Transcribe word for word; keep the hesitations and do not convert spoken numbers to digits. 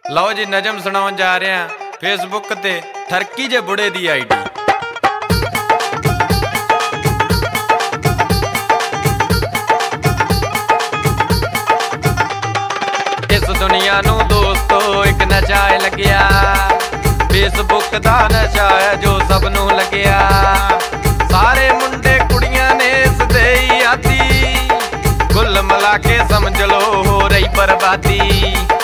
ਲਓ ਜੀ ਨਜ਼ਮ ਸੁਣਾਉਣ ਜਾ ਰਹੇ ਹਾਂ ਫੇਸਬੁੱਕ ਤੇ ਠਰਕੀ ਜੇ ਬੁੜੇ ਦੀ ਆਈਡੀ। ਇਸ ਦੁਨੀਆ ਨੂੰ ਦੋਸਤੋ ਇੱਕ ਨਸ਼ਾ ਲੱਗਿਆ, ਫੇਸਬੁੱਕ ਦਾ ਨਸ਼ਾ ਹੈ ਜੋ ਸਭ ਨੂੰ ਲੱਗਿਆ। ਸਾਰੇ ਮੁੰਡੇ ਕੁੜੀਆਂ ਨੇ ਇਸ ਦੇ ਹੀ ਆਦੀ, ਕੁੱਲ ਮਿਲਾ ਕੇ ਸਮਝ ਲੋ ਹੋ ਰਹੀ ਬਰਬਾਦੀ।